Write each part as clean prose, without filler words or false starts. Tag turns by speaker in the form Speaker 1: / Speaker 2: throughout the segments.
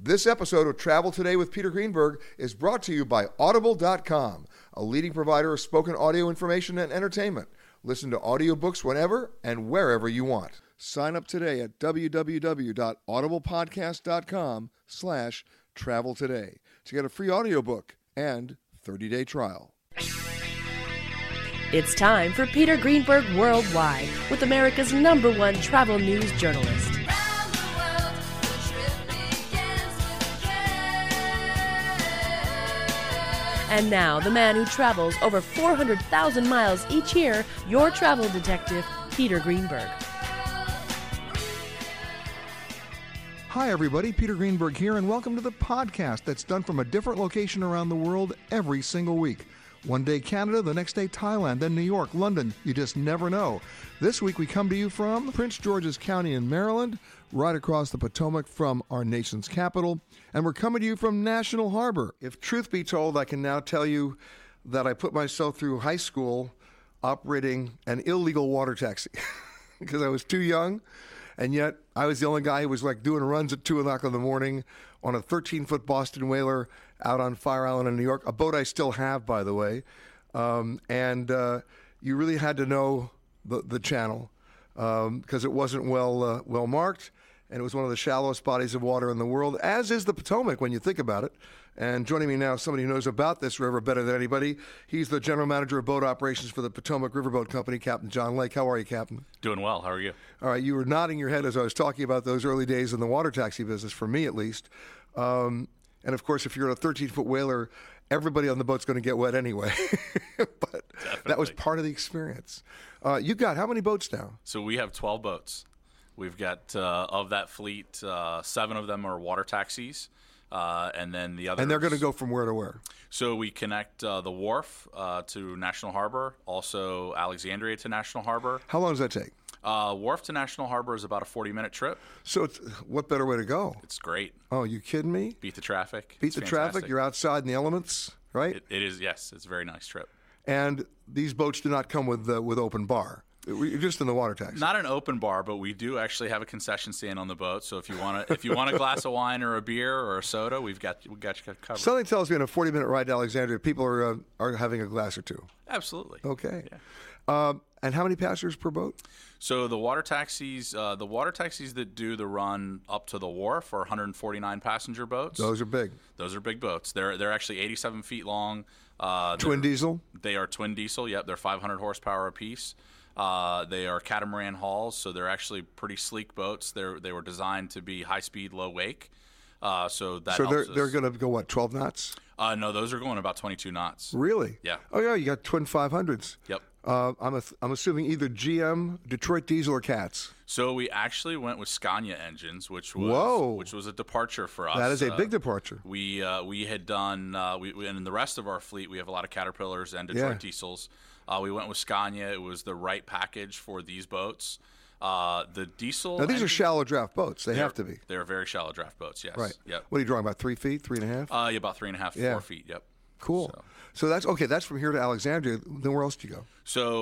Speaker 1: This episode of Travel Today with Peter Greenberg is brought to you by Audible.com, a leading provider of spoken audio information and entertainment. Listen to audiobooks whenever and wherever you want. Sign up today at www.audiblepodcast.com/travel today to get a free audiobook and 30-day trial.
Speaker 2: It's time for Peter Greenberg Worldwide with America's #1 travel news journalist. And now, the man who travels over 400,000 miles each year, your travel detective, Peter Greenberg.
Speaker 1: Hi, everybody. Peter Greenberg here, and welcome to the podcast that's done from a different location around the world every single week. One day Canada, the next day Thailand, then New York, London. You just never know. This week we come to you from Prince George's County in Maryland, right across the Potomac from our nation's capital, and we're coming to you from National Harbor. If truth be told, I can now tell you that I put myself through high school operating an illegal water taxi because I was too young, and yet I was the only guy who was like doing runs at 2 o'clock in the morning on a 13-foot Boston whaler out on Fire Island in New York, a boat I still have, by the way. And you really had to know the channel because it wasn't well marked, and it was one of the shallowest bodies of water in the world, as is the Potomac when you think about it. And joining me now, somebody who knows about this river better than anybody. He's the general manager of boat operations for the Potomac Riverboat Company, Captain John Lake. How are you, Captain?
Speaker 3: Doing well. How are you?
Speaker 1: All right. You were nodding your head as I was talking about those early days in the water taxi business, for me at least. And, of course, if you're on a 13-foot whaler, everybody on the boat's going to get wet anyway. But
Speaker 3: Definitely.
Speaker 1: That was part of the experience. You got how many boats now?
Speaker 3: So we have 12 boats. We've got, of that fleet, 7 of them are water taxis. And then the others.
Speaker 1: And they're going to go from where to where?
Speaker 3: So we connect the wharf to National Harbor, also Alexandria to National Harbor.
Speaker 1: How long does that take?
Speaker 3: Wharf to National Harbor is about a 40-minute trip.
Speaker 1: So what better way to go?
Speaker 3: It's great.
Speaker 1: Oh, you kidding me?
Speaker 3: Beat the traffic.
Speaker 1: Beat the traffic. You're outside in the elements, right?
Speaker 3: It is, yes. It's a very nice trip.
Speaker 1: And these boats do not come with open bar. You're just in the water taxi.
Speaker 3: Not an open bar, but we do actually have a concession stand on the boat. So if you want a glass of wine or a beer or a soda, we got you covered.
Speaker 1: Something tells me in a 40-minute ride to Alexandria, people are having a glass or two.
Speaker 3: Absolutely.
Speaker 1: Okay.
Speaker 3: Yeah.
Speaker 1: And how many passengers per boat?
Speaker 3: So the water taxis that do the run up to the wharf are 149 passenger boats.
Speaker 1: Those are big.
Speaker 3: Those are big boats. They're actually 87 feet long.
Speaker 1: Twin diesel?
Speaker 3: They are twin diesel. Yep, they're 500 horsepower apiece. They are catamaran hulls, so they're actually pretty sleek boats. They were designed to be high speed, low wake. So
Speaker 1: they're going to go what, 12 knots?
Speaker 3: No, those are going about 22 knots.
Speaker 1: Really?
Speaker 3: Yeah.
Speaker 1: Oh yeah, you got twin 500s.
Speaker 3: Yep.
Speaker 1: I'm assuming either GM, Detroit Diesel, or Cats.
Speaker 3: So we actually went with Scania engines, which was a departure for us.
Speaker 1: That is a big departure.
Speaker 3: We had done and in the rest of our fleet we have a lot of Caterpillars and Detroit Diesels. We went with Scania. It was the right package for these boats. The diesel.
Speaker 1: Now these are shallow draft boats. They have to be.
Speaker 3: They're very shallow draft boats. Yes.
Speaker 1: Right.
Speaker 3: Yep.
Speaker 1: What are you drawing, about 3 feet, 3.5?
Speaker 3: Yeah, about 3.5, 4 feet. Yep.
Speaker 1: Cool. So that's okay. That's from here to Alexandria. Then where else do you go?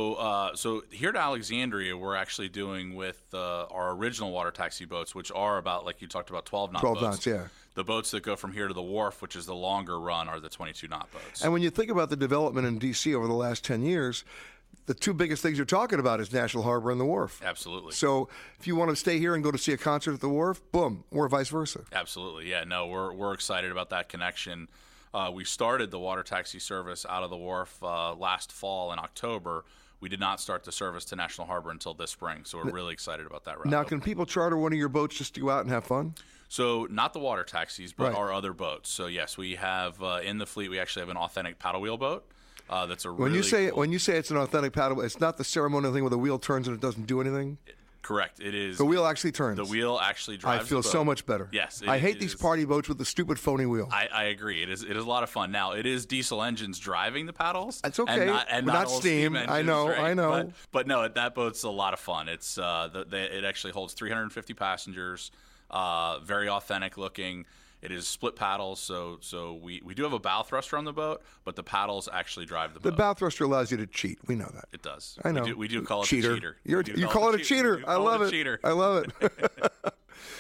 Speaker 3: So here to Alexandria, we're actually doing with our original water taxi boats, which are about, like you talked about, 12 knot
Speaker 1: 12
Speaker 3: boats.
Speaker 1: knots, yeah.
Speaker 3: The boats that go from here to the wharf, which is the longer run, are the 22 knot boats.
Speaker 1: And when you think about the development in D.C. over the last 10 years, the two biggest things you're talking about is National Harbor and the wharf.
Speaker 3: Absolutely.
Speaker 1: So if you want to stay here and go to see a concert at the wharf, boom, or vice versa.
Speaker 3: Absolutely. Yeah, no, we're excited about that connection. We started the water taxi service out of the wharf last fall in October. We did not start the service to National Harbor until this spring, so we're really excited about that route.
Speaker 1: Now, can people charter one of your boats just to go out and have fun?
Speaker 3: So not the water taxis, but
Speaker 1: Right.
Speaker 3: our other boats. So yes, we have in the fleet, we actually have an authentic paddle wheel boat. That's a
Speaker 1: When
Speaker 3: really
Speaker 1: you say it's an authentic paddle, it's not the ceremonial thing where the wheel turns and it doesn't do anything.
Speaker 3: Correct. It is.
Speaker 1: The wheel actually turns.
Speaker 3: The wheel actually drives.
Speaker 1: I feel
Speaker 3: the boat.
Speaker 1: so much better.
Speaker 3: Yes.
Speaker 1: I hate these party boats with the stupid phony wheel.
Speaker 3: I agree. It is a lot of fun. Now, it is diesel engines driving the paddles.
Speaker 1: That's okay.
Speaker 3: And
Speaker 1: Not
Speaker 3: old
Speaker 1: steam.
Speaker 3: engines,
Speaker 1: I know,
Speaker 3: right?
Speaker 1: I know.
Speaker 3: But no, that boat's a lot of fun. It's it actually holds 350 passengers. Very authentic looking. It is split paddles, so we do have a bow thruster on the boat, but the paddles actually drive the boat.
Speaker 1: The bow thruster allows you to cheat. We know that.
Speaker 3: It does.
Speaker 1: I know.
Speaker 3: We do call it
Speaker 1: cheater.
Speaker 3: a cheater.
Speaker 1: You call it a cheater. I love it.
Speaker 3: Cheater.
Speaker 1: I love it.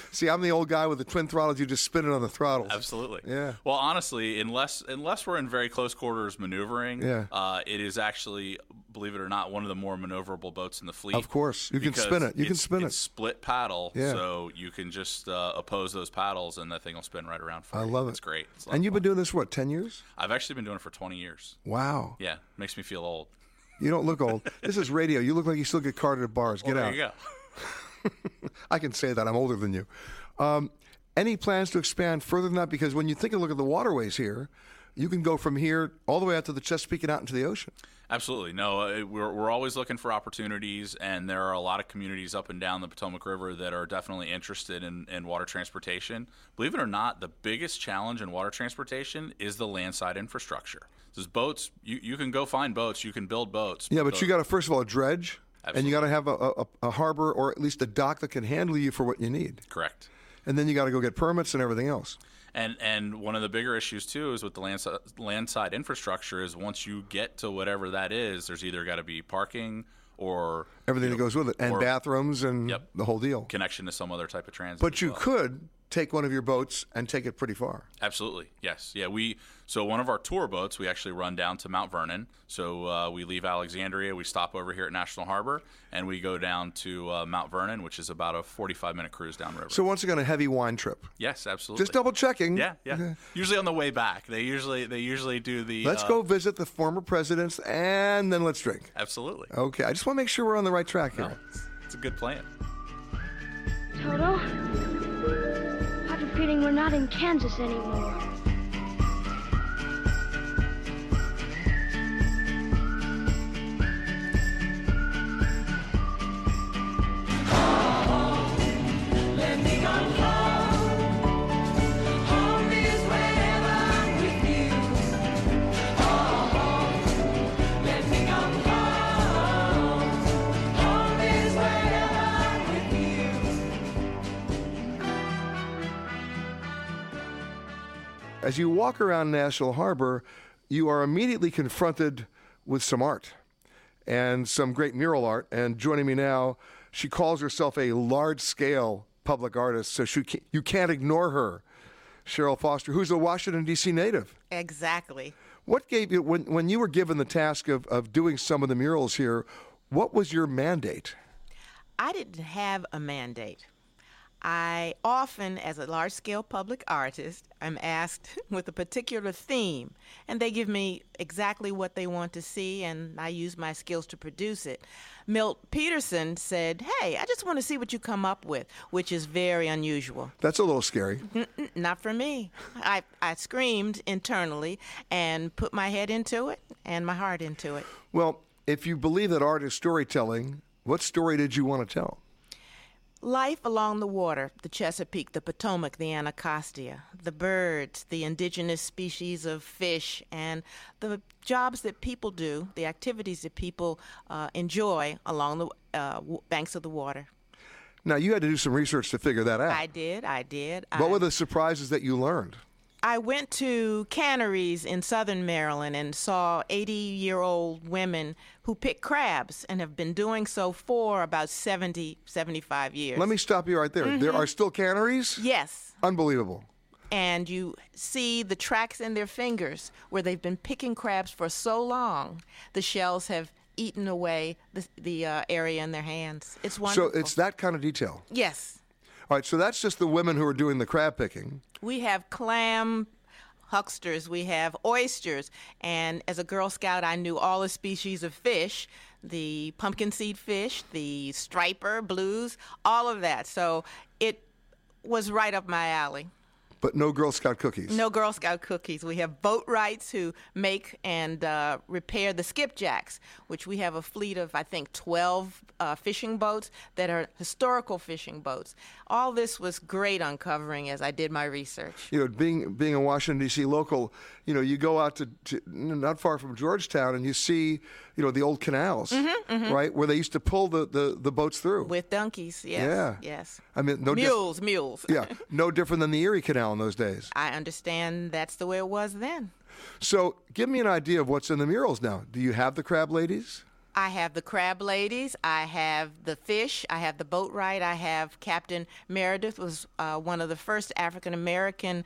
Speaker 1: See, I'm the old guy with the twin throttles. You just spin it on the throttles.
Speaker 3: Absolutely.
Speaker 1: Yeah.
Speaker 3: Well, honestly, unless we're in very close quarters maneuvering, it is actually, believe it or not, one of the more maneuverable boats in the fleet.
Speaker 1: Of course. You can spin it.
Speaker 3: It's split paddle, so you can just oppose those paddles, and that thing will spin right around for you.
Speaker 1: I love it.
Speaker 3: It's great.
Speaker 1: And you've been doing this, what, 10 years?
Speaker 3: I've actually been doing it for 20 years.
Speaker 1: Wow.
Speaker 3: Yeah. Makes me feel old.
Speaker 1: You don't look old. This is radio. You look like you still get carded at bars. Get out.
Speaker 3: There you go.
Speaker 1: I can say that. I'm older than you. Any plans to expand further than that? Because when you take a look at the waterways here, you can go from here all the way out to the Chesapeake and out into the ocean.
Speaker 3: Absolutely. No, we're always looking for opportunities, and there are a lot of communities up and down the Potomac River that are definitely interested in water transportation. Believe it or not, the biggest challenge in water transportation is the landside infrastructure. There's boats. You can go find boats. You can build boats.
Speaker 1: Yeah, but you got to, first of all, dredge.
Speaker 3: Absolutely.
Speaker 1: And you got to have a harbor or at least a dock that can handle you for what you need.
Speaker 3: Correct.
Speaker 1: And then you got to go get permits and everything else.
Speaker 3: And one of the bigger issues, too, is with the landside infrastructure is once you get to whatever that is, there's either got to be parking or
Speaker 1: everything that goes with it, and bathrooms and the whole deal.
Speaker 3: Connection to some other type of transit.
Speaker 1: But you could take one of your boats and take it pretty far.
Speaker 3: Absolutely, yes. Yeah, so one of our tour boats, we actually run down to Mount Vernon. So we leave Alexandria, we stop over here at National Harbor, and we go down to Mount Vernon, which is about a 45-minute cruise downriver.
Speaker 1: So once again, a heavy wine trip.
Speaker 3: Yes, absolutely.
Speaker 1: Just double checking.
Speaker 3: Yeah. Usually on the way back, they usually do the.
Speaker 1: Let's go visit the former presidents, and then let's drink.
Speaker 3: Absolutely.
Speaker 1: Okay, I just want to make sure we're on the right track here.
Speaker 3: No, it's a good plan.
Speaker 4: Toto, I have a feeling we're not in Kansas anymore.
Speaker 1: As you walk around National Harbor, you are immediately confronted with some art and some great mural art. And joining me now, she calls herself a large-scale public artist, so you can't ignore her. Cheryl Foster, who's a Washington, D.C. native.
Speaker 5: Exactly.
Speaker 1: What gave you, when you were given the task of doing some of the murals here, what was your mandate?
Speaker 5: I didn't have a mandate. I often, as a large-scale public artist, I'm asked with a particular theme, and they give me exactly what they want to see, and I use my skills to produce it. Milt Peterson said, "Hey, I just want to see what you come up with," which is very unusual.
Speaker 1: That's a little scary.
Speaker 5: Not for me. I screamed internally and put my head into it and my heart into it.
Speaker 1: Well, if you believe that art is storytelling, what story did you want to tell?
Speaker 5: Life along the water, the Chesapeake, the Potomac, the Anacostia, the birds, the indigenous species of fish, and the jobs that people do, the activities that people enjoy along the banks of the water.
Speaker 1: Now, you had to do some research to figure that out.
Speaker 5: I did.
Speaker 1: What were the surprises that you learned?
Speaker 5: I went to canneries in southern Maryland and saw 80-year-old women who pick crabs and have been doing so for about 70, 75 years.
Speaker 1: Let me stop you right there. Mm-hmm. There are still canneries?
Speaker 5: Yes.
Speaker 1: Unbelievable.
Speaker 5: And you see the tracks in their fingers where they've been picking crabs for so long, the shells have eaten away the area in their hands. It's wonderful.
Speaker 1: So it's that kind of detail?
Speaker 5: Yes.
Speaker 1: All right, so that's just the women who are doing the crab picking.
Speaker 5: We have clam hucksters, we have oysters, and as a Girl Scout, I knew all the species of fish, the pumpkin seed fish, the striper, blues, all of that. So it was right up my alley.
Speaker 1: But no Girl Scout cookies?
Speaker 5: No Girl Scout cookies. We have Boatwrights who make and repair the skipjacks, which we have a fleet of, I think, 12 fishing boats that are historical fishing boats. All this was great uncovering as I did my research.
Speaker 1: You know, being a Washington, D.C. local, you know, you go out to not far from Georgetown and you see, you know, the old canals, right, where they used to pull the boats through.
Speaker 5: With donkeys, yes.
Speaker 1: Yeah.
Speaker 5: Yes.
Speaker 1: I mean,
Speaker 5: mules.
Speaker 1: Yeah, no different than the Erie Canal in those days.
Speaker 5: I understand that's the way it was then.
Speaker 1: So give me an idea of what's in the murals now. Do you have the crab ladies?
Speaker 5: I have the crab ladies. I have the fish. I have the boat ride. I have Captain Meredith was one of the first African American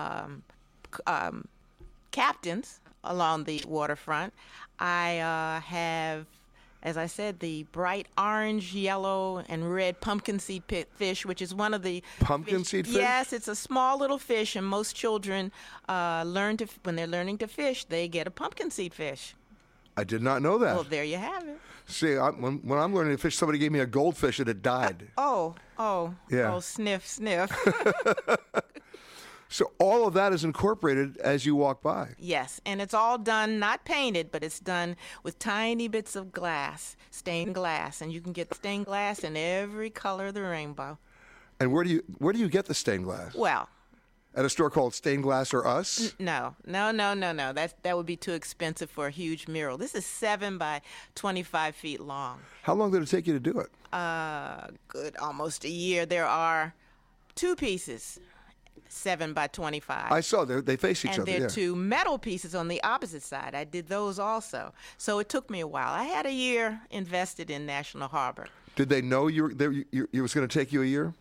Speaker 5: captains along the waterfront. I have, as I said, the bright orange, yellow, and red pumpkin seed fish, which is one of the
Speaker 1: Pumpkin seed fish?
Speaker 5: Yes, it's a small little fish, and most children when they're learning to fish, they get a pumpkin seed fish.
Speaker 1: I did not know that.
Speaker 5: Well, there you have it.
Speaker 1: See, when I'm learning to fish, somebody gave me a goldfish and it died.
Speaker 5: Yeah. Sniff, sniff.
Speaker 1: So all of that is incorporated as you walk by.
Speaker 5: Yes, and it's all done, not painted, but it's done with tiny bits of glass, stained glass, and you can get stained glass in every color of the rainbow.
Speaker 1: And where do you get the stained glass?
Speaker 5: Well,
Speaker 1: at a store called Stained Glass or Us?
Speaker 5: No. That would be too expensive for a huge mural. This is 7 by 25 feet long.
Speaker 1: How long did it take you to do it?
Speaker 5: Almost a year. There are 2 pieces, 7 by 25.
Speaker 1: I saw they face each
Speaker 5: and
Speaker 1: other.
Speaker 5: there are
Speaker 1: yeah.
Speaker 5: 2 metal pieces on the opposite side. I did those also. So it took me a while. I had a year invested in National Harbor.
Speaker 1: Did they know it was going to take you a year?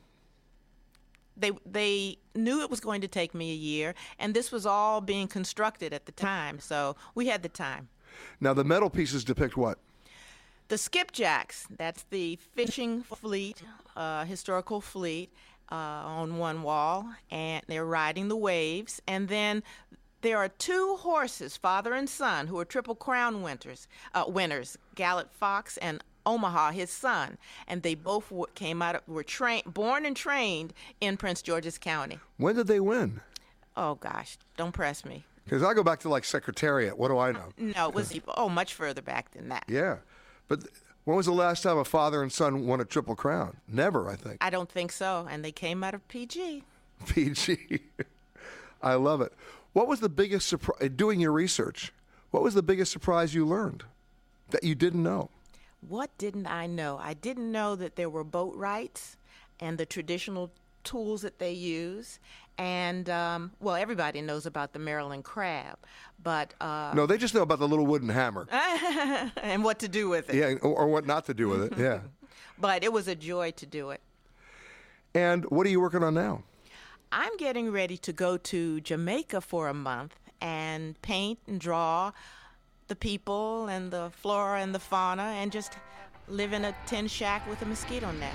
Speaker 5: They knew it was going to take me a year, and this was all being constructed at the time, so we had the time.
Speaker 1: Now, the metal pieces depict what?
Speaker 5: The skipjacks, that's the fishing fleet, historical fleet on one wall, and they're riding the waves. And then there are 2 horses, father and son, who are Triple Crown winners, Gallant Fox and Omaha, his son, and they both were born and trained in Prince George's County.
Speaker 1: When did they win?
Speaker 5: Oh gosh, don't press me.
Speaker 1: Because I go back to like Secretariat. What do I know?
Speaker 5: No, it was much further back than that.
Speaker 1: Yeah, but when was the last time a father and son won a Triple Crown? Never, I think.
Speaker 5: I don't think so, and they came out of PG.
Speaker 1: PG. I love it. What was the biggest surprise doing your research? What was the biggest surprise you learned that you didn't know?
Speaker 5: What didn't I know? I didn't know that there were boat rights and the traditional tools that they use. And, everybody knows about the Maryland crab, but...
Speaker 1: No, they just know about the little wooden hammer.
Speaker 5: and what to do with it.
Speaker 1: Yeah, or what not to do with it, yeah.
Speaker 5: But it was a joy to do it.
Speaker 1: And what are you working on now?
Speaker 5: I'm getting ready to go to Jamaica for a month and paint and draw the people and the flora and the fauna and just live in a tin shack with a mosquito net.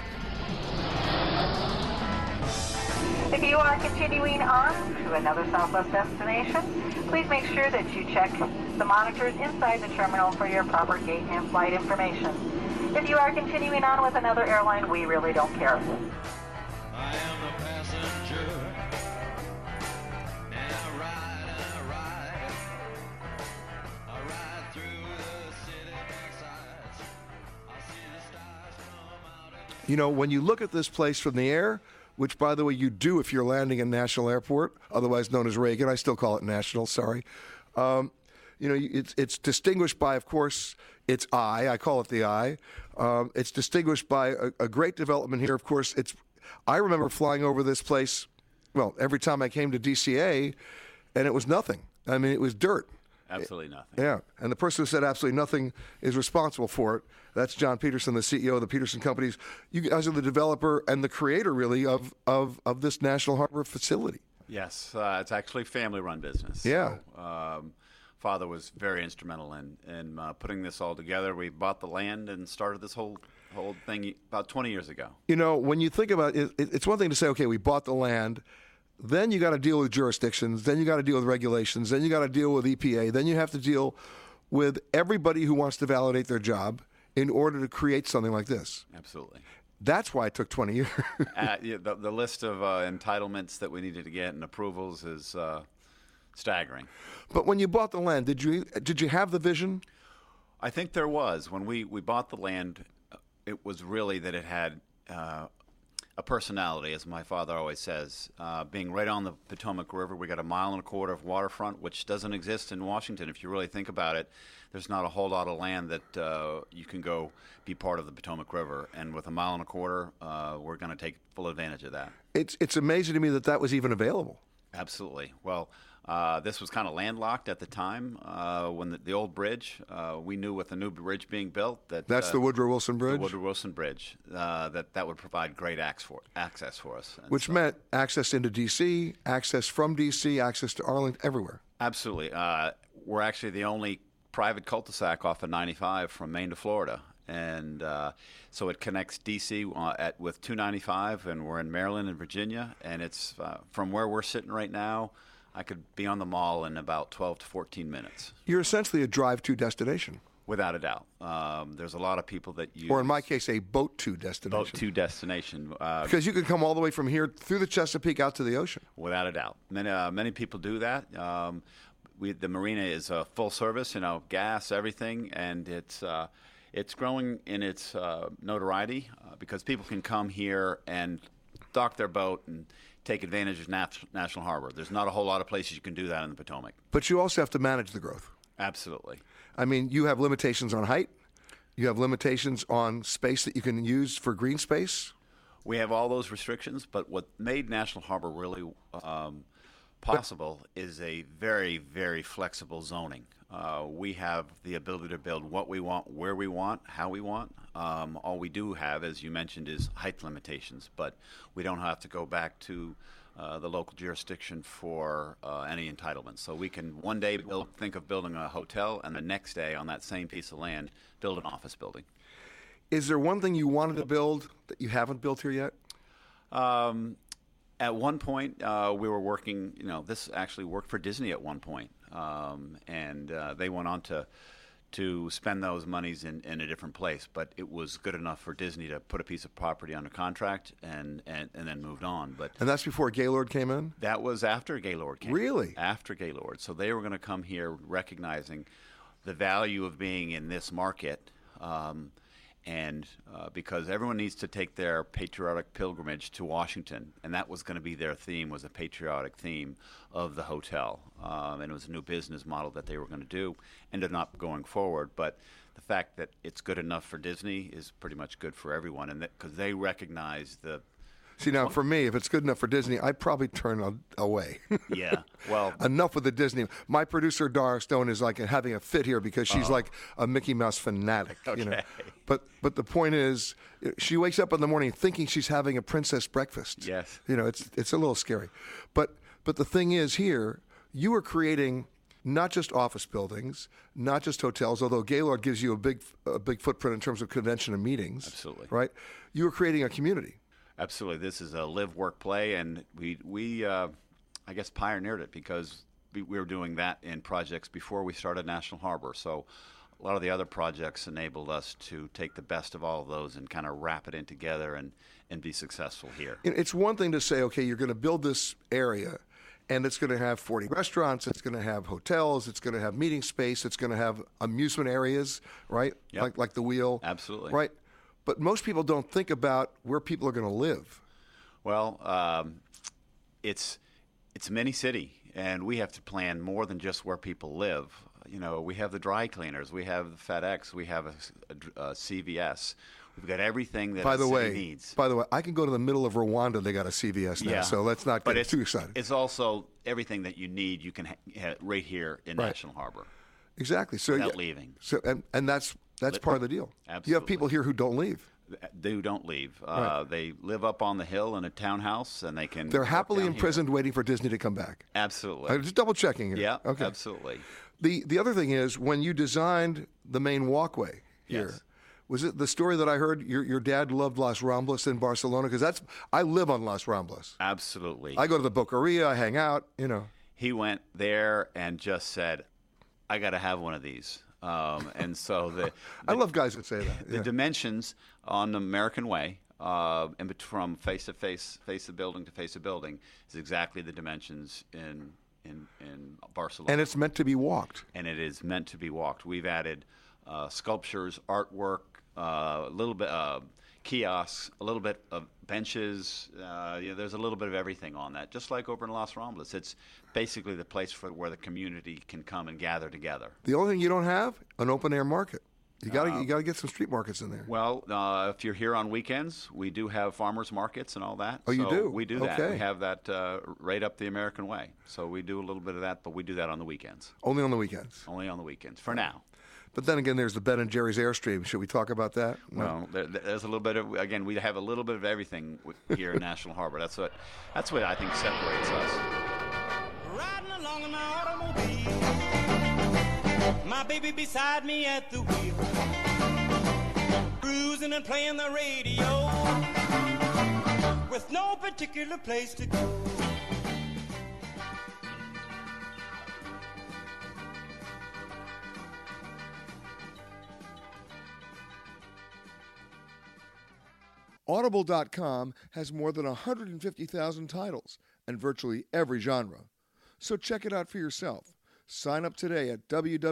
Speaker 6: If you are continuing on to another Southwest destination, please make sure that you check the monitors inside the terminal for your proper gate and flight information. If you are continuing on with another airline, we really don't care.
Speaker 7: I am the passenger. And I ride. I ride through the city backsides. I see the stars come out.
Speaker 1: You know, when you look at this place from the air, which, by the way, you do if you're landing in National Airport, otherwise known as Reagan. I still call it National, sorry. It's distinguished by, of course, its eye. I call it the eye. It's distinguished by a great development here. Of course, I remember flying over this place, every time I came to DCA, and it was nothing. I mean, it was dirt.
Speaker 8: Absolutely nothing.
Speaker 1: Yeah, and the person who said absolutely nothing is responsible for it. That's John Peterson, the CEO of the Peterson Companies. You guys are the developer and the creator, really, of this National Harbor facility.
Speaker 8: Yes, it's actually a family-run business.
Speaker 1: Yeah.
Speaker 8: So, Father was very instrumental in putting this all together. We bought the land and started this whole thing about 20 years ago.
Speaker 1: You know, when you think about it, it's one thing to say, okay, we bought the land. Then you got to deal with jurisdictions. Then you got to deal with regulations. Then you got to deal with EPA. Then you have to deal with everybody who wants to validate their job in order to create something like this.
Speaker 8: Absolutely.
Speaker 1: That's why it took 20 years.
Speaker 8: The list of entitlements that we needed to get and approvals is staggering.
Speaker 1: But when you bought the land, did you have the vision?
Speaker 8: I think there was. When we bought the land, it was really that it had a personality, as my father always says. Being right on the Potomac River, we got 1.25 miles of waterfront, which doesn't exist in Washington. If you really think about it, there's not a whole lot of land that you can go be part of the Potomac River. And with 1.25 miles, we're going to take full advantage of that.
Speaker 1: It's amazing to me that was even available.
Speaker 8: Absolutely. Well, this was kind of landlocked at the time when the old bridge. We knew with the new bridge being built
Speaker 1: That's the Woodrow Wilson Bridge?
Speaker 8: The Woodrow Wilson Bridge. That would provide great access for us. And
Speaker 1: Which meant access into D.C., access from D.C., access to Arlington, everywhere.
Speaker 8: Absolutely. We're actually the only private cul-de-sac off of 95 from Maine to Florida. And so it connects D.C. With 295, and we're in Maryland and Virginia. And it's from where we're sitting right now, I could be on the mall in about 12 to 14 minutes.
Speaker 1: You're essentially a drive-to destination.
Speaker 8: Without a doubt. There's a lot of people that use...
Speaker 1: Or in my case, a boat-to destination.
Speaker 8: Boat-to destination.
Speaker 1: Because you can come all the way from here through the Chesapeake out to the ocean.
Speaker 8: Without a doubt. Many people do that. The marina is full service, gas, everything, and it's growing in its notoriety because people can come here and dock their boat and take advantage of National Harbor. There's not a whole lot of places you can do that in the Potomac.
Speaker 1: But you also have to manage the growth.
Speaker 8: Absolutely.
Speaker 1: I mean, you have limitations on height. You have limitations on space that you can use for green space.
Speaker 8: We have all those restrictions, but what made National Harbor really possible is a very, very flexible zoning. We have the ability to build what we want, where we want, how we want. All we do have, as you mentioned, is height limitations, but we don't have to go back to the local jurisdiction for any entitlements. So we can one day think of building a hotel, and the next day on that same piece of land, build an office building.
Speaker 1: Is there one thing you wanted to build that you haven't built here yet?
Speaker 8: At one point, we were working, this actually worked for Disney at one point. And they went on to spend those monies in a different place. But it was good enough for Disney to put a piece of property under contract and then moved on.
Speaker 1: And that's before Gaylord came in?
Speaker 8: That was after Gaylord came
Speaker 1: Really?
Speaker 8: in. After Gaylord. So they were going to come here recognizing the value of being in this market. And because everyone needs to take their patriotic pilgrimage to Washington, and that was going to be their theme, was a patriotic theme of the hotel. And it was a new business model that they were going to do, ended up going forward. But the fact that it's good enough for Disney is pretty much good for everyone, and because they recognize the...
Speaker 1: See, now, for me, if it's good enough for Disney, I'd probably turn away.
Speaker 8: Yeah, well...
Speaker 1: Enough with the Disney. My producer, Dara Stone, is like having a fit here because she's like a Mickey Mouse fanatic.
Speaker 8: Okay.
Speaker 1: But the point is, she wakes up in the morning thinking she's having a princess breakfast.
Speaker 8: Yes.
Speaker 1: It's a little scary. But the thing is here, you are creating not just office buildings, not just hotels, although Gaylord gives you a big footprint in terms of convention and meetings.
Speaker 8: Absolutely.
Speaker 1: Right? You are creating a community.
Speaker 8: Absolutely. This is a live, work, play, and we I guess, pioneered it because we were doing that in projects before we started National Harbor. So a lot of the other projects enabled us to take the best of all of those and kind of wrap it in together and be successful here.
Speaker 1: It's one thing to say, okay, you're going to build this area, and it's going to have 40 restaurants, it's going to have hotels, it's going to have meeting space, it's going to have amusement areas, right?
Speaker 8: Yep.
Speaker 1: Like the Wheel.
Speaker 8: Absolutely.
Speaker 1: Right? But most people don't think about where people are going to live.
Speaker 8: Well, it's a mini city, and we have to plan more than just where people live. We have the dry cleaners, we have the FedEx, we have a CVS. We've got everything that a city needs.
Speaker 1: By the way, I can go to the middle of Rwanda, they got a CVS now,
Speaker 8: Yeah.
Speaker 1: so let's not get too excited.
Speaker 8: It's also everything that you need you can have right here in National Harbor.
Speaker 1: Exactly. So
Speaker 8: without leaving.
Speaker 1: So and that's part of the deal.
Speaker 8: Absolutely.
Speaker 1: You have people here who don't leave.
Speaker 8: They don't leave.
Speaker 1: Right.
Speaker 8: They live up on the hill in a townhouse, and they can.
Speaker 1: They're
Speaker 8: work
Speaker 1: happily
Speaker 8: down
Speaker 1: imprisoned, waiting for Disney to come back.
Speaker 8: Absolutely.
Speaker 1: I'm just double checking here.
Speaker 8: Yeah.
Speaker 1: Okay.
Speaker 8: Absolutely.
Speaker 1: The other thing is when you designed the main walkway here.
Speaker 8: Yes.
Speaker 1: Was it the story that I heard? Your dad loved Las Ramblas in Barcelona because I live on Las Ramblas.
Speaker 8: Absolutely.
Speaker 1: I go to the Boqueria, I hang out.
Speaker 8: He went there and just said, "I got to have one of these." And so
Speaker 1: I love guys that say that.
Speaker 8: The dimensions on the American Way, and from face of building to face of building, is exactly the dimensions in Barcelona.
Speaker 1: And it's meant to be walked.
Speaker 8: And it is meant to be walked. We've added sculptures, artwork, a little bit kiosks, a little bit of benches. There's a little bit of everything on that. Just like over in Las Ramblas, it's basically the place where the community can come and gather together.
Speaker 1: The only thing you don't have, an open air market. You got to get some street markets in there.
Speaker 8: Well, if you're here on weekends, we do have farmers markets and all that.
Speaker 1: Oh, you do?
Speaker 8: We do that.
Speaker 1: Okay.
Speaker 8: We have that right up the American way. So we do a little bit of that, but we do that on the weekends.
Speaker 1: Only on the weekends.
Speaker 8: Only on the weekends for now.
Speaker 1: But then again, there's the Ben and Jerry's Airstream. Should we talk about that? No.
Speaker 8: Well, there's a little bit of, again, we have a little bit of everything here in National Harbor. That's what I think separates us.
Speaker 7: Riding along in my automobile, my baby beside me at the wheel, cruising and playing the radio, with no particular place to go.
Speaker 1: Audible.com has more than 150,000 titles and virtually every genre. So check it out for yourself. Sign up today at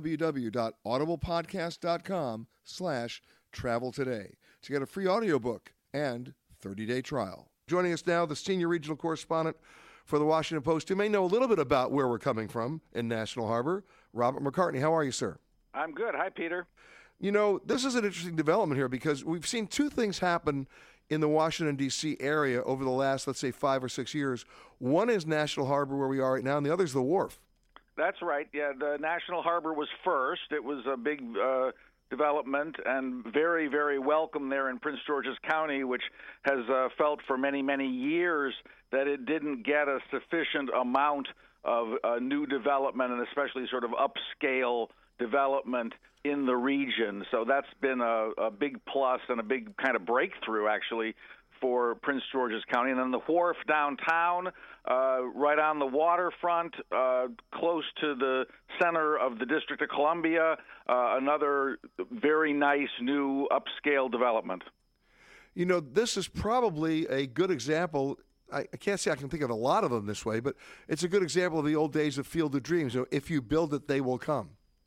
Speaker 1: www.audiblepodcast.com/travel today to get a free audiobook and 30-day trial. Joining us now, the senior regional correspondent for the Washington Post, who may know a little bit about where we're coming from in National Harbor, Robert McCartney. How are you, sir?
Speaker 9: I'm good. Hi, Peter.
Speaker 1: You know, this is an interesting development here because we've seen two things happen in the Washington, D.C. area over the last, let's say, 5 or 6 years. One is National Harbor, where we are right now, and the other is the wharf.
Speaker 9: That's right. Yeah, the National Harbor was first. It was a big development and very, very welcome there in Prince George's County, which has felt for many, many years that it didn't get a sufficient amount of new development and especially sort of upscale development in the region. So that's been a big plus and a big kind of breakthrough, actually, for Prince George's County. And then the wharf downtown, right on the waterfront, close to the center of the District of Columbia, another very nice new upscale development.
Speaker 1: You know, this is probably a good example. I can't say I can think of a lot of them this way, but it's a good example of the old days of Field of Dreams. You know, if you build it, they will come.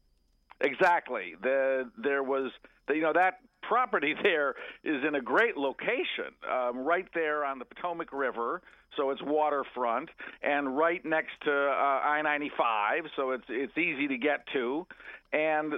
Speaker 9: Exactly. There was, that property there is in a great location, right there on the Potomac River, so it's waterfront, and right next to I-95, so it's easy to get to, and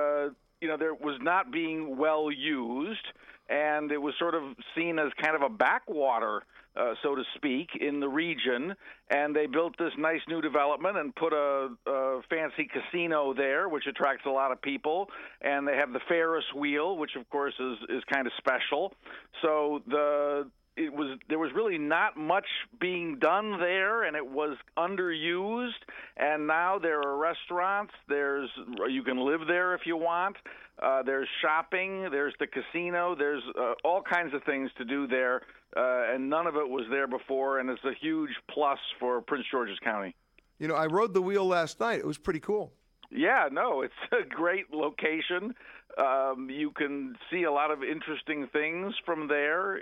Speaker 9: there was not being well used, and it was sort of seen as kind of a backwater, so to speak, in the region. And they built this nice new development and put a fancy casino there, which attracts a lot of people. And they have the Ferris wheel, which of course is kind of special. So there was really not much being done there, and it was underused. And now there are restaurants. You can live there if you want. There's shopping. There's the casino. There's all kinds of things to do there, and none of it was there before. And it's a huge plus for Prince George's County. You know,
Speaker 1: I rode the wheel last night. It was pretty cool.
Speaker 9: Yeah, no, it's a great location. You can see a lot of interesting things from there.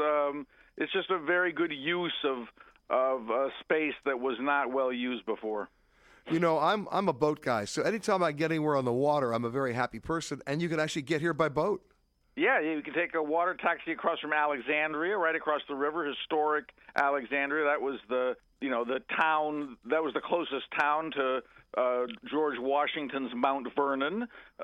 Speaker 9: It's just a very good use of space that was not well used before.
Speaker 1: You know, I'm a boat guy, so anytime I get anywhere on the water, I'm a very happy person, and you can actually get here by boat.
Speaker 9: Yeah, you can take a water taxi across from Alexandria, right across the river, historic Alexandria. That was the town, that was the closest town to George Washington's Mount Vernon,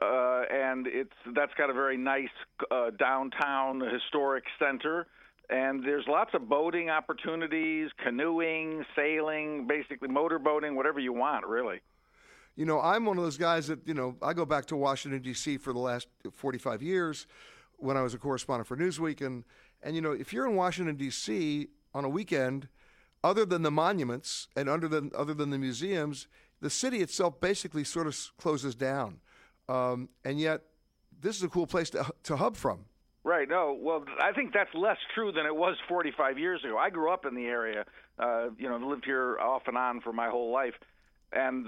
Speaker 9: and that's got a very nice downtown historic center. And there's lots of boating opportunities, canoeing, sailing, basically motorboating, whatever you want, really.
Speaker 1: You know, I'm one of those guys that, I go back to Washington, D.C. for the last 45 years when I was a correspondent for Newsweek. And if you're in Washington, D.C. on a weekend, other than the monuments and other than the museums, the city itself basically sort of closes down. And yet, this is a cool place to hub from.
Speaker 9: Right. No. Well, I think that's less true than it was 45 years ago. I grew up in the area, lived here off and on for my whole life. And,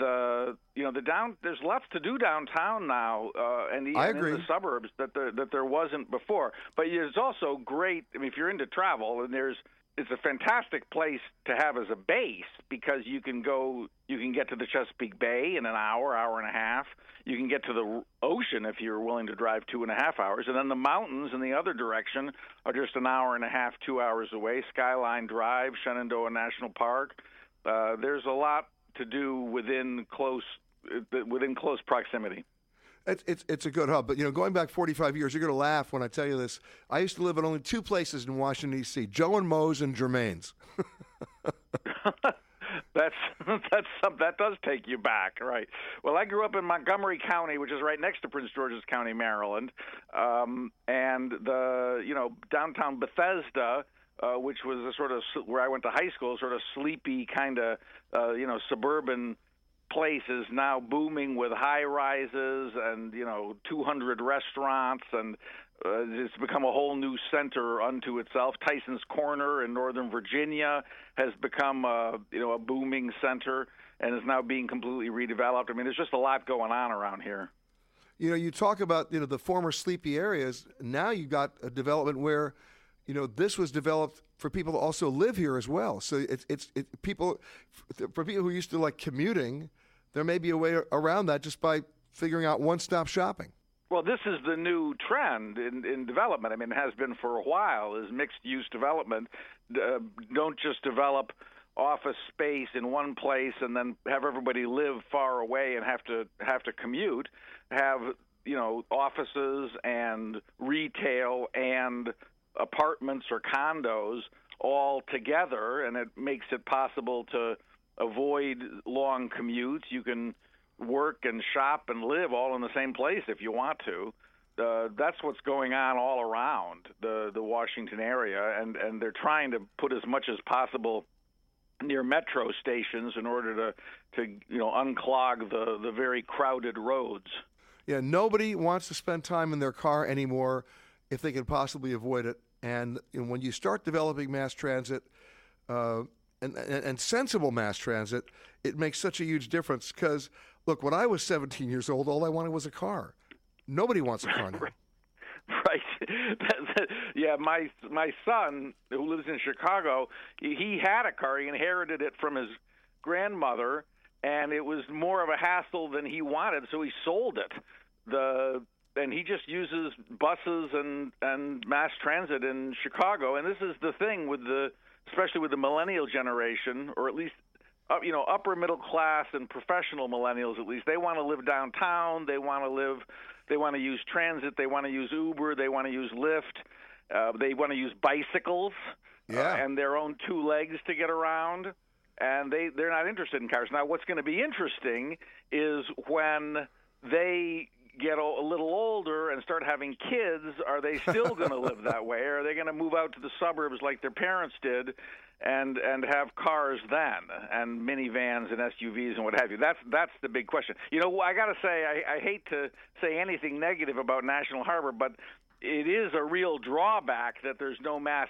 Speaker 9: there's lots to do downtown now, and even in the suburbs that there wasn't before. But it's also great. I mean, if you're into travel, and it's a fantastic place to have as a base because you can get to the Chesapeake Bay in an hour and a half. You can get to the ocean if you're willing to drive 2.5 hours. And then the mountains in the other direction are just an hour and a half, 2 hours away. Skyline Drive, Shenandoah National Park. There's a lot to do within close proximity.
Speaker 1: It's a good hub. But, going back 45 years, you're going to laugh when I tell you this. I used to live in only two places in Washington, D.C., Joe and Moe's and Germain's.
Speaker 9: That does take you back, right? Well, I grew up in Montgomery County, which is right next to Prince George's County, Maryland, and the downtown Bethesda, which was a sort of where I went to high school, sort of sleepy kind of suburban place, is now booming with high rises and 200 restaurants, and it's become a whole new center unto itself. Tyson's Corner in Northern Virginia has become a booming center and is now being completely redeveloped. I mean, there's just a lot going on around here.
Speaker 1: You talk about the former sleepy areas. Now you got a development where this was developed for people to also live here as well. So for people who used to like commuting, there may be a way around that just by figuring out one-stop shopping.
Speaker 9: Well, this is the new trend in development. I mean, it has been for a while, is mixed-use development. Don't just develop office space in one place and then have everybody live far away and have to commute. Have, offices and retail and apartments or condos all together, and it makes it possible to avoid long commutes. You can work and shop and live all in the same place if you want to. That's what's going on all around the Washington area, and they're trying to put as much as possible near metro stations in order to unclog the very crowded roads.
Speaker 1: Yeah, nobody wants to spend time in their car anymore if they can possibly avoid it. And when you start developing mass transit and sensible mass transit, it makes such a huge difference. Because, look, when I was 17 years old, all I wanted was a car. Nobody wants a car now.
Speaker 9: Right. Yeah, my son, who lives in Chicago, he had a car. He inherited it from his grandmother, and it was more of a hassle than he wanted, so he sold it. And he just uses buses and mass transit in Chicago. And this is the thing especially with the millennial generation, or at least upper middle class and professional millennials. At least they want to live downtown. They want to use transit. They want to use Uber. They want to use Lyft. They want to use bicycles and their own two legs to get around. And they're not interested in cars. Now, what's going to be interesting is when they get a little older and start having kids, are they still going to live that way? Or are they going to move out to the suburbs like their parents did and have cars then, and minivans and SUVs and what have you? That's the big question. I got to say, I hate to say anything negative about National Harbor, but it is a real drawback that there's no mass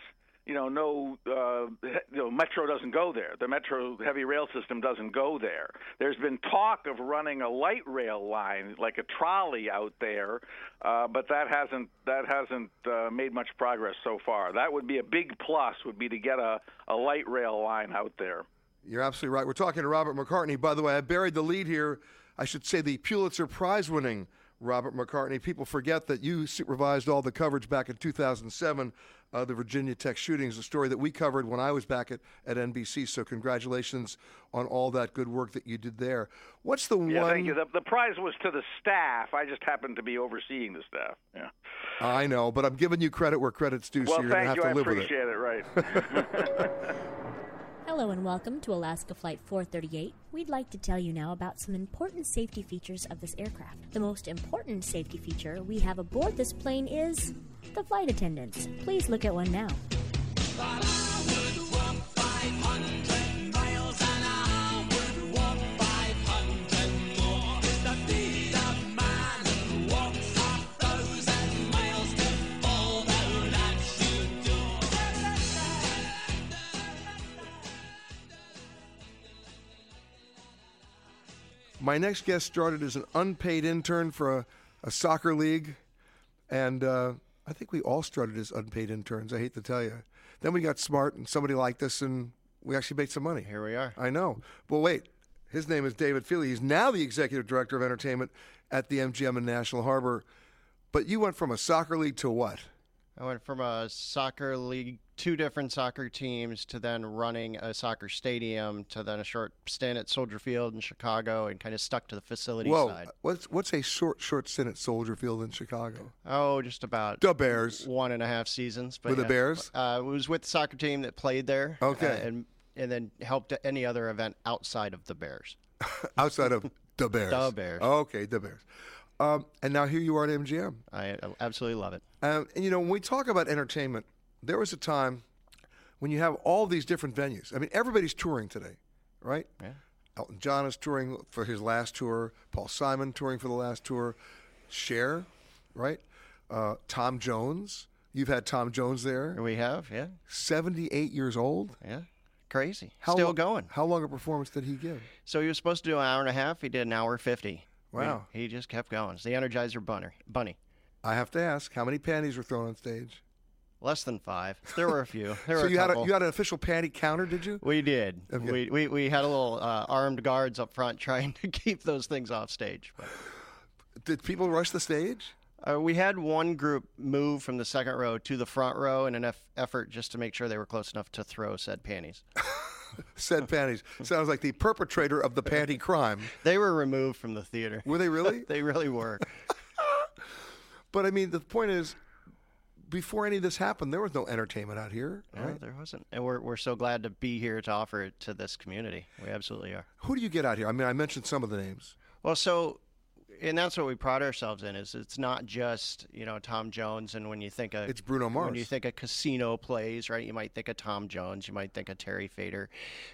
Speaker 9: Metro doesn't go there. The Metro heavy rail system doesn't go there. There's been talk of running a light rail line, like a trolley out there, but that hasn't made much progress so far. That would be a big plus, would be to get a light rail line out there.
Speaker 1: You're absolutely right. We're talking to Robert McCartney. By the way, I buried the lead here. I should say the Pulitzer Prize-winning Robert McCartney. People forget that you supervised all the coverage back in 2007, the Virginia Tech shootings, a story that we covered when I was back at NBC. So congratulations on all that good work that you did there. What's the one?
Speaker 9: Thank you. The prize was to the staff. I just happened to be overseeing the staff. Yeah.
Speaker 1: I know, but I'm giving you credit where credit's due, so you're going to have to live with it.
Speaker 9: Well, thank you. I appreciate it. Right.
Speaker 10: Hello and welcome to Alaska Flight 438. We'd like to tell you now about some important safety features of this aircraft. The most important safety feature we have aboard this plane is the flight attendants. Please look at one now.
Speaker 7: But I would walk 500 miles and I would walk 500 more to be the man who walks 1,000 miles to follow that you do.
Speaker 1: My next guest started as an unpaid intern for a soccer league, and I think we all started as unpaid interns, I hate to tell you. Then we got smart, and somebody liked us, and we actually made some money.
Speaker 11: Here we are.
Speaker 1: I know. But wait, his name is David Feely. He's now the Executive Director of Entertainment at the MGM in National Harbor. But you went from a soccer league to what?
Speaker 11: I went from a soccer league 2 different soccer teams to then running a soccer stadium to then a short stint at Soldier Field in Chicago and kind of stuck to the facility side.
Speaker 1: What's a short stint at Soldier Field in Chicago?
Speaker 11: Oh, just about
Speaker 1: the Bears.
Speaker 11: 1.5 seasons. But
Speaker 1: with the Bears?
Speaker 11: It was with the soccer team that played there.
Speaker 1: Okay.
Speaker 11: And then helped at any other event outside of the Bears.
Speaker 1: Outside of the Bears.
Speaker 11: The Bears.
Speaker 1: Okay, the Bears. And now here you are at MGM.
Speaker 11: I absolutely love it.
Speaker 1: And, when we talk about entertainment, there was a time when you have all these different venues. I mean, everybody's touring today, right?
Speaker 11: Yeah.
Speaker 1: Elton John is touring for his last tour. Paul Simon touring for the last tour. Cher, right? Tom Jones. You've had Tom Jones there.
Speaker 11: We have, yeah.
Speaker 1: 78 years old.
Speaker 11: Yeah. Crazy. Still going.
Speaker 1: How long a performance did he give?
Speaker 11: So he was supposed to do an hour and a half. He did an hour 50.
Speaker 1: Wow.
Speaker 11: He just kept going. It's the Energizer Bunny.
Speaker 1: I have to ask, how many panties were thrown on stage?
Speaker 11: Less than 5. There were a few. There
Speaker 1: So
Speaker 11: were a
Speaker 1: you
Speaker 11: couple.
Speaker 1: had an official panty counter, did you?
Speaker 11: We did.
Speaker 1: Okay.
Speaker 11: We had a little armed guards up front trying to keep those things off stage. But.
Speaker 1: Did people rush the stage?
Speaker 11: We had one group move from the second row to the front row in an effort just to make sure they were close enough to throw said panties.
Speaker 1: Said panties. Sounds like the perpetrator of the panty crime.
Speaker 11: They were removed from the theater.
Speaker 1: Were they really?
Speaker 11: They really were.
Speaker 1: But, I mean, the point is, before any of this happened, there was no entertainment out here.
Speaker 11: No,
Speaker 1: right?
Speaker 11: there wasn't. And we're so glad to be here to offer it to this community. We absolutely are.
Speaker 1: Who do you get out here? I mean, I mentioned some of the names.
Speaker 11: Well, and that's what we pride ourselves in, is it's not just, Tom Jones, and when you think of...
Speaker 1: It's Bruno Mars.
Speaker 11: When you think of casino plays, right, you might think of Tom Jones, you might think of Terry Fader.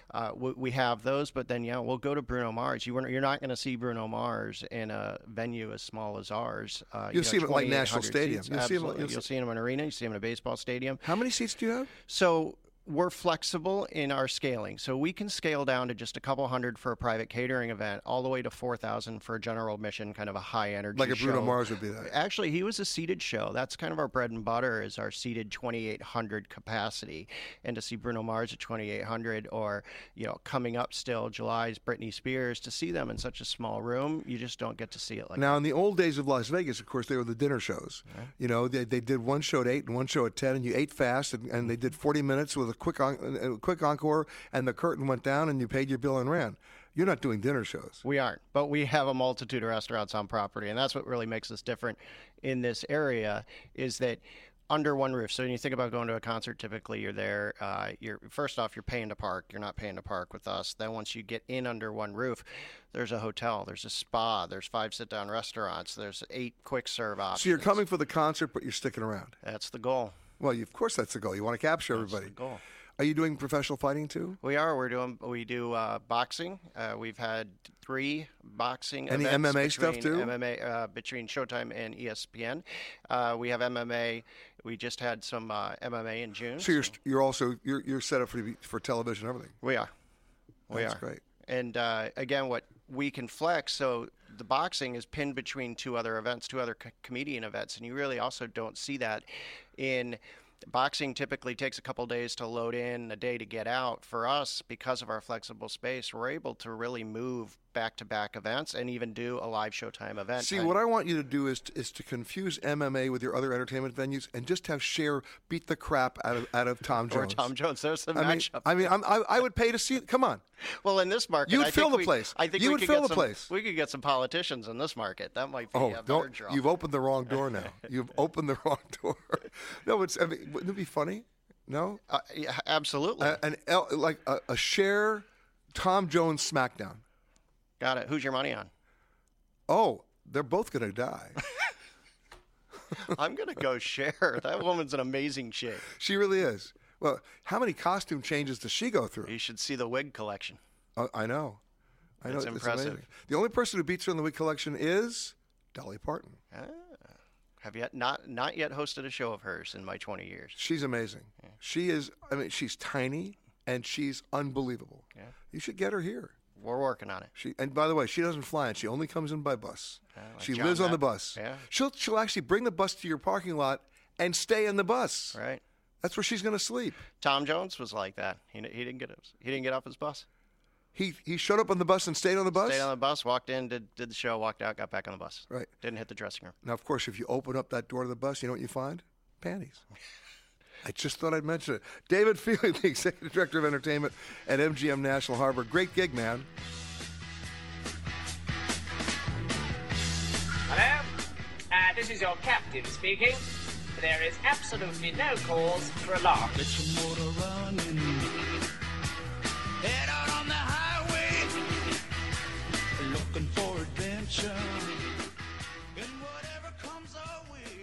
Speaker 11: We have those, but then, we'll go to Bruno Mars. You're not going to see Bruno Mars in a venue as small as ours.
Speaker 1: You'll see him at, like, National
Speaker 11: 2,800
Speaker 1: Stadium.
Speaker 11: seats. Absolutely. You'll see him in an arena. You see him in a baseball stadium.
Speaker 1: How many seats do you have?
Speaker 11: So... we're flexible in our scaling. So we can scale down to just a couple hundred for a private catering event, all the way to 4,000 for a general admission, kind of a high energy
Speaker 1: Like a Bruno
Speaker 11: show.
Speaker 1: Mars would be that.
Speaker 11: Actually, he was a seated show. That's kind of our bread and butter, is our seated 2,800 capacity. And to see Bruno Mars at 2,800, or, coming up still, July's Britney Spears, to see them in such a small room, you just don't get to see it like
Speaker 1: Now,
Speaker 11: that.
Speaker 1: in the old days of Las Vegas, of course, they were the dinner shows. Yeah. They did one show at 8 and one show at 10, and you ate fast, and they did 40 minutes with a quick encore, and the curtain went down, and you paid your bill and ran. You're not doing dinner shows.
Speaker 11: We aren't, but we have a multitude of restaurants on property, and that's what really makes us different in this area, is that under one roof. So when you think about going to a concert, typically you're there, first off, you're paying to park. You're not paying to park with us. Then once you get in under one roof, there's a hotel, there's a spa, there's 5 sit-down restaurants, there's 8 quick serve options.
Speaker 1: So you're coming for the concert, but you're sticking around.
Speaker 11: That's the goal.
Speaker 1: Well, of course that's the goal. You want to capture everybody.
Speaker 11: That's the goal.
Speaker 1: Are you doing professional fighting too?
Speaker 11: We are. We do boxing. We've had 3 boxing
Speaker 1: Any
Speaker 11: events.
Speaker 1: MMA stuff too?
Speaker 11: MMA between Showtime and ESPN. We have MMA. We just had some MMA in June.
Speaker 1: So you're also set up for television and everything.
Speaker 11: We are.
Speaker 1: That's great.
Speaker 11: And again, what we can flex. So the boxing is pinned between 2 other events, 2 other comedian events, and you really also don't see that in. Boxing typically takes a couple days to load in, a day to get out. For us, because of our flexible space, we're able to really move back-to-back events and even do a live Showtime event.
Speaker 1: See, what I want you to do is to confuse MMA with your other entertainment venues and just have Cher beat the crap out of Tom Jones.
Speaker 11: Or Tom Jones. There's some
Speaker 1: I
Speaker 11: matchup.
Speaker 1: I would pay to see it. Come on.
Speaker 11: Well, in this market,
Speaker 1: You would
Speaker 11: I
Speaker 1: fill
Speaker 11: think
Speaker 1: the place.
Speaker 11: I think
Speaker 1: You
Speaker 11: we
Speaker 1: would
Speaker 11: could
Speaker 1: fill
Speaker 11: get
Speaker 1: the place.
Speaker 11: We could get some politicians in this market. That might be a better
Speaker 1: don't!
Speaker 11: draw.
Speaker 1: You've opened the wrong door now. You've opened the wrong door. No, wouldn't it be funny? No?
Speaker 11: Yeah, absolutely.
Speaker 1: Like a Cher, Tom Jones SmackDown.
Speaker 11: Got it. Who's your money on?
Speaker 1: Oh, they're both going to die.
Speaker 11: I'm going to go Cher. That woman's an amazing chick.
Speaker 1: She really is. Well, how many costume changes does she go through?
Speaker 11: You should see the wig collection.
Speaker 1: I know.
Speaker 11: It's impressive.
Speaker 1: Amazing. The only person who beats her in the wig collection is Dolly Parton.
Speaker 11: Have yet not yet hosted a show of hers in my 20 years.
Speaker 1: She's amazing. Yeah. She is. I mean, she's tiny and she's unbelievable.
Speaker 11: Yeah.
Speaker 1: You should get her here.
Speaker 11: We're working on it.
Speaker 1: And by the way, she doesn't fly in. She only comes in by bus.
Speaker 11: Like
Speaker 1: she
Speaker 11: John
Speaker 1: lives on the
Speaker 11: Madden.
Speaker 1: bus.
Speaker 11: Yeah.
Speaker 1: She'll actually bring the bus to your parking lot and stay in the bus.
Speaker 11: Right.
Speaker 1: That's where she's going to sleep.
Speaker 11: Tom Jones was like that. He didn't get off his bus.
Speaker 1: He showed up on the bus and stayed on the bus?
Speaker 11: Stayed on the bus, walked in, did the show, walked out, got back on the bus.
Speaker 1: Right.
Speaker 11: Didn't hit the dressing room.
Speaker 1: Now, of course, if you open up that door to the bus, you know what you find? Panties. I just thought I'd mention it. David Feely, the Executive Director of Entertainment at MGM National Harbor. Great gig, man.
Speaker 12: Hello? This is your captain speaking. There is absolutely no cause for alarm.
Speaker 7: Get your motor running. Head out on the highway. Looking for adventure. And whatever comes our way.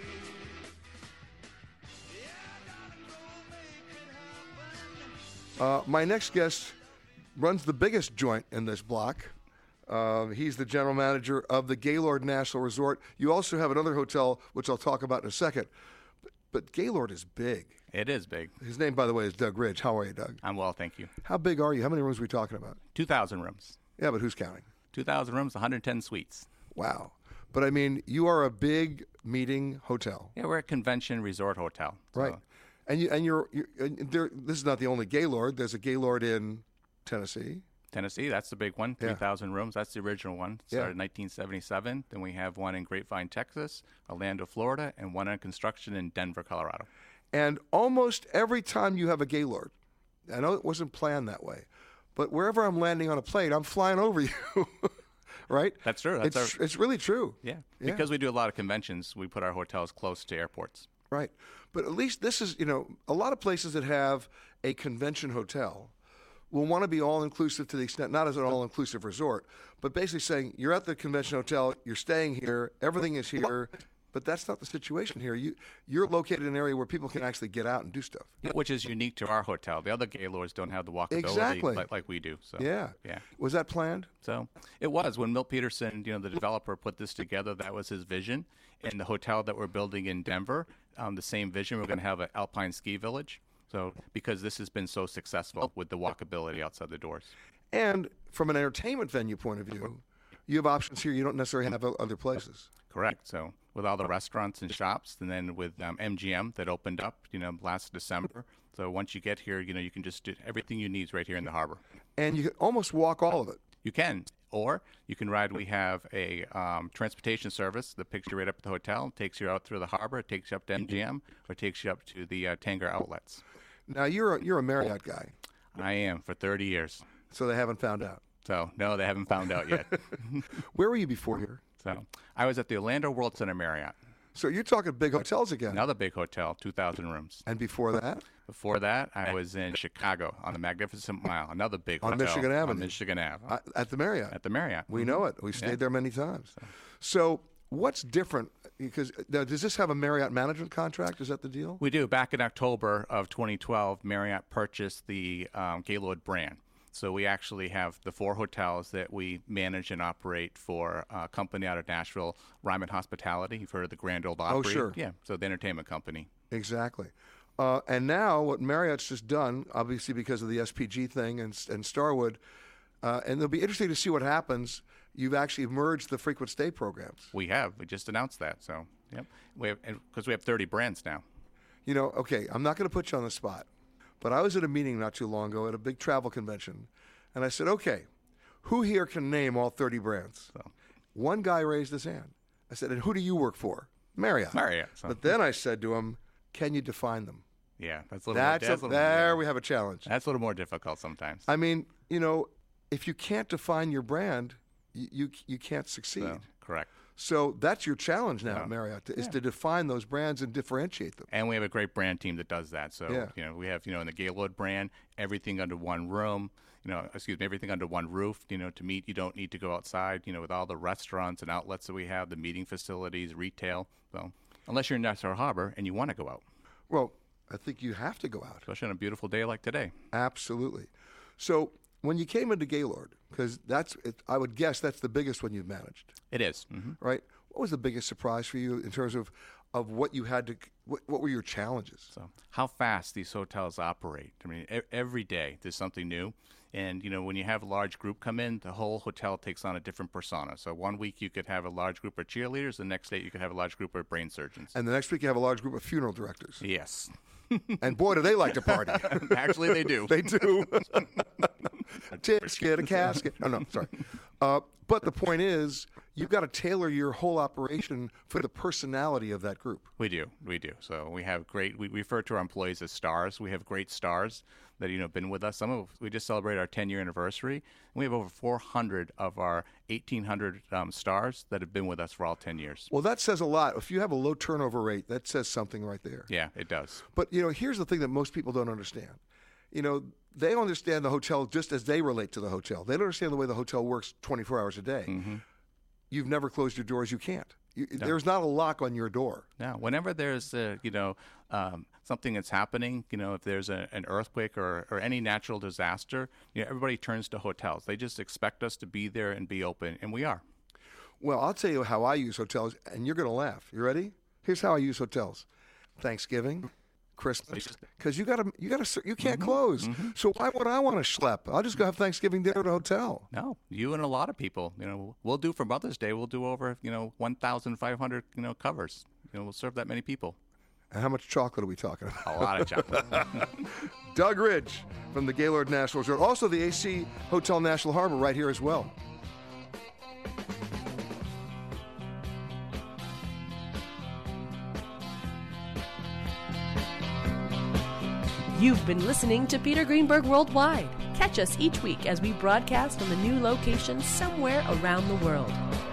Speaker 1: My next guest runs the biggest joint in this block. He's the general manager of the Gaylord National Resort. You also have another hotel, which I'll talk about in a second. But Gaylord is big.
Speaker 13: It is big.
Speaker 1: His name, by the way, is Doug Ridge. How are you, Doug?
Speaker 13: I'm well, thank you.
Speaker 1: How big are you? How many rooms are we talking about?
Speaker 13: 2,000 rooms.
Speaker 1: Yeah, but who's counting?
Speaker 13: 2,000 rooms, 110 suites.
Speaker 1: Wow. But I mean, you are a big meeting hotel.
Speaker 13: Yeah, we're a convention resort hotel. So.
Speaker 1: Right. And you're there. This is not the only Gaylord. There's a Gaylord in Tennessee.
Speaker 13: Tennessee, that's the big one, 3,000 rooms. That's the original one. Started in 1977. Then we have one in Grapevine, Texas, Orlando, Florida, and one in construction in Denver, Colorado.
Speaker 1: And almost every time you have a Gaylord, I know it wasn't planned that way, but wherever I'm landing on a plane, I'm flying over you. Right?
Speaker 13: That's true.
Speaker 1: It's really true.
Speaker 13: Yeah. Because we do a lot of conventions, we put our hotels close to airports.
Speaker 1: Right. But at least this is, a lot of places that have a convention hotel will want to be all-inclusive to the extent, not as an all-inclusive resort, but basically saying you're at the convention hotel, you're staying here, everything is here, but that's not the situation here. You're located in an area where people can actually get out and do stuff.
Speaker 13: Yeah, which is unique to our hotel. The other Gaylords don't have the walkability like we do. So
Speaker 1: Yeah. Was that planned?
Speaker 13: So it was. When Milt Peterson, the developer, put this together, that was his vision. And the hotel that we're building in Denver, the same vision. We're going to have an alpine ski village. So because this has been so successful with the walkability outside the doors.
Speaker 1: And from an entertainment venue point of view, you have options here you don't necessarily have other places.
Speaker 13: Correct. So with all the restaurants and shops, and then with MGM that opened up, last December. So once you get here, you can just do everything you need right here in the harbor.
Speaker 1: And you can almost walk all of it.
Speaker 13: You can. Or you can ride. We have a transportation service that picks you right up at the hotel, takes you out through the harbor, takes you up to MGM, or takes you up to the Tanger outlets.
Speaker 1: Now, you're a Marriott guy.
Speaker 13: I am, for 30 years.
Speaker 1: So they haven't found out?
Speaker 13: So, no, they haven't found out yet.
Speaker 1: Where were you before here?
Speaker 13: So I was at the Orlando World Center Marriott.
Speaker 1: So you're talking big hotels again?
Speaker 13: Another big hotel, 2,000 rooms.
Speaker 1: And before that?
Speaker 13: Before that, I was in Chicago on the Magnificent Mile, another big hotel.
Speaker 1: On Michigan Avenue?
Speaker 13: On Michigan Ave.
Speaker 1: At the Marriott?
Speaker 13: At the Marriott.
Speaker 1: We know it. We've stayed there many times. So what's different? Because now, does this have a Marriott management contract? Is that the deal?
Speaker 13: We do. Back in October of 2012, Marriott purchased the Gaylord brand. So we actually have the 4 hotels that we manage and operate for a company out of Nashville, Ryman Hospitality. You've heard of the Grand Ole Opry?
Speaker 1: Oh, sure.
Speaker 13: Yeah, so the entertainment company.
Speaker 1: Exactly. And now what Marriott's just done, obviously because of the SPG thing and Starwood, and it'll be interesting to see what happens. You've actually merged the frequent stay programs.
Speaker 13: We have. We just announced that. So, yep. Because we have 30 brands now.
Speaker 1: Okay, I'm not going to put you on the spot. But I was at a meeting not too long ago at a big travel convention, and I said, okay, who here can name all 30 brands?
Speaker 13: So.
Speaker 1: One guy raised his hand. I said, and who do you work for? Marriott.
Speaker 13: Marriott. So.
Speaker 1: But then I said to him, can you define them?
Speaker 13: Yeah, that's a little
Speaker 1: there we have a challenge.
Speaker 13: That's a little more difficult sometimes.
Speaker 1: I mean, if you can't define your brand, you can't succeed.
Speaker 13: So, correct.
Speaker 1: So that's your challenge now at Marriott, is to define those brands and differentiate them.
Speaker 13: And we have a great brand team that does that. So, we have, in the Gaylord brand, everything under one room, everything under one roof, to meet. You don't need to go outside, with all the restaurants and outlets that we have, the meeting facilities, retail. So, unless you're in Nassau Harbor and you want to go out.
Speaker 1: Well, I think you have to go out.
Speaker 13: Especially on a beautiful day like today.
Speaker 1: Absolutely. So, when you came into Gaylord, because I would guess that's the biggest one you've managed.
Speaker 13: It is. Mm-hmm.
Speaker 1: Right? What was the biggest surprise for you in terms of what you had to, what were your challenges?
Speaker 13: So how fast these hotels operate. I mean, every day there's something new. And, when you have a large group come in, the whole hotel takes on a different persona. So one week you could have a large group of cheerleaders. The next day you could have a large group of brain surgeons.
Speaker 1: And the next week you have a large group of funeral directors.
Speaker 13: Yes.
Speaker 1: And boy, do they like to party.
Speaker 13: Actually, they do.
Speaker 1: They do. A tisket, a casket. Oh, no, sorry. But the point is, you've got to tailor your whole operation for the personality of that group.
Speaker 13: We do. So we have we refer to our employees as stars. We have great stars that been with us. We just celebrated our 10-year anniversary, and we have over 400 of our 1,800 stars that have been with us for all 10 years.
Speaker 1: Well, that says a lot. If you have a low turnover rate, that says something right there.
Speaker 13: Yeah, it does.
Speaker 1: But here's the thing that most people don't understand. They understand the hotel just as they relate to the hotel. They don't understand the way the hotel works 24 hours a day.
Speaker 13: Mm-hmm.
Speaker 1: You've never closed your doors. You can't.
Speaker 13: No.
Speaker 1: There's not a lock on your door.
Speaker 13: No. Whenever there's something that's happening, if there's an earthquake or any natural disaster, everybody turns to hotels. They just expect us to be there and be open, and we are.
Speaker 1: Well, I'll tell you how I use hotels, and you're going to laugh. You ready? Here's how I use hotels: Thanksgiving, Christmas, because you can't close.
Speaker 13: Mm-hmm.
Speaker 1: So why would I want to schlep? I'll just go have Thanksgiving dinner at a hotel.
Speaker 13: No, you and a lot of people. We'll do for Mother's Day. We'll do over 1,500 covers. We'll serve that many people.
Speaker 1: And how much chocolate are we talking about?
Speaker 13: A lot of chocolate.
Speaker 1: Doug Ridge from the Gaylord National Resort, also the AC Hotel National Harbor, right here as well.
Speaker 2: You've been listening to Peter Greenberg Worldwide. Catch us each week as we broadcast from a new location somewhere around the world.